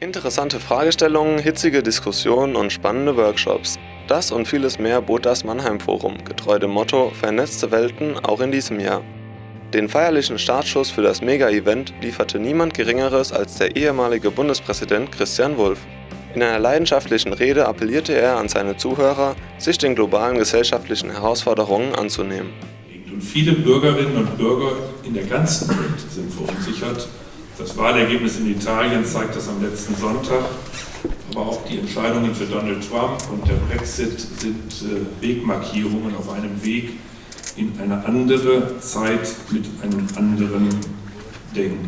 Interessante Fragestellungen, hitzige Diskussionen und spannende Workshops. Das und vieles mehr bot das Mannheim Forum, getreu dem Motto Vernetzte Welten, auch in diesem Jahr. Den feierlichen Startschuss für das Mega-Event lieferte niemand Geringeres als der ehemalige Bundespräsident Christian Wulff. In einer leidenschaftlichen Rede appellierte er an seine Zuhörer, sich den globalen gesellschaftlichen Herausforderungen anzunehmen. Und viele Bürgerinnen und Bürger in der ganzen Welt sind verunsichert. Das Wahlergebnis in Italien zeigt das am letzten Sonntag. Aber auch die Entscheidungen für Donald Trump und der Brexit sind Wegmarkierungen auf einem Weg in eine andere Zeit mit einem anderen Denken.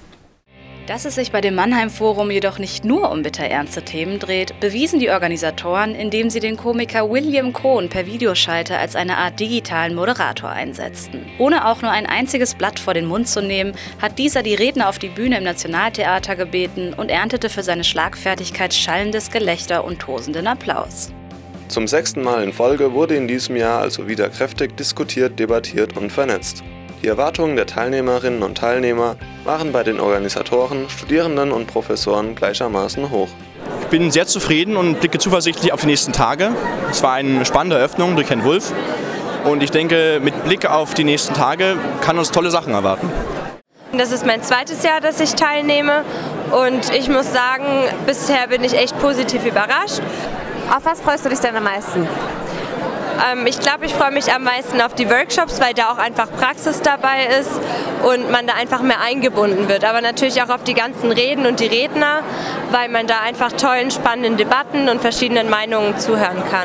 Dass es sich bei dem Mannheim Forum jedoch nicht nur um bitterernste Themen dreht, bewiesen die Organisatoren, indem sie den Komiker William Cohn per Videoschalter als eine Art digitalen Moderator einsetzten. Ohne auch nur ein einziges Blatt vor den Mund zu nehmen, hat dieser die Redner auf die Bühne im Nationaltheater gebeten und erntete für seine Schlagfertigkeit schallendes Gelächter und tosenden Applaus. Zum 6. Mal in Folge wurde in diesem Jahr also wieder kräftig diskutiert, debattiert und vernetzt. Die Erwartungen der Teilnehmerinnen und Teilnehmer waren bei den Organisatoren, Studierenden und Professoren gleichermaßen hoch. Ich bin sehr zufrieden und blicke zuversichtlich auf die nächsten Tage. Es war eine spannende Eröffnung durch Herrn Wulff und ich denke, mit Blick auf die nächsten Tage kann uns tolle Sachen erwarten. Das ist mein zweites Jahr, dass ich teilnehme und ich muss sagen, bisher bin ich echt positiv überrascht. Auf was freust du dich denn am meisten? Ich glaube, ich freue mich am meisten auf die Workshops, weil da auch einfach Praxis dabei ist und man da einfach mehr eingebunden wird. Aber natürlich auch auf die ganzen Reden und die Redner, weil man da einfach tollen, spannenden Debatten und verschiedenen Meinungen zuhören kann.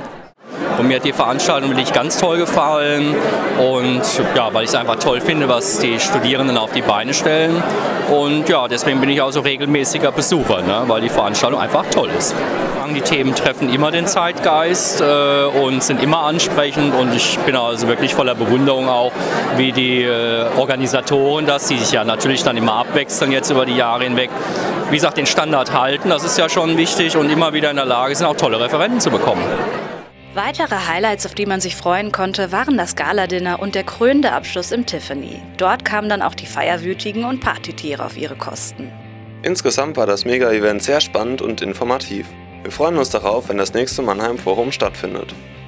Und mir hat die Veranstaltung wirklich ganz toll gefallen und ja, weil ich es einfach toll finde, was die Studierenden auf die Beine stellen. Und ja, deswegen bin ich auch so regelmäßiger Besucher, ne, weil die Veranstaltung einfach toll ist. Die Themen treffen immer den Zeitgeist und sind immer ansprechend und ich bin also wirklich voller Bewunderung auch, wie die Organisatoren das, die sich ja natürlich dann immer abwechseln jetzt über die Jahre hinweg, wie gesagt, den Standard halten, das ist ja schon wichtig und immer wieder in der Lage sind, auch tolle Referenten zu bekommen. Weitere Highlights, auf die man sich freuen konnte, waren das Gala-Dinner und der krönende Abschluss im Tiffany. Dort kamen dann auch die Feierwütigen und Partytiere auf ihre Kosten. Insgesamt war das Mega-Event sehr spannend und informativ. Wir freuen uns darauf, wenn das nächste Mannheim Forum stattfindet.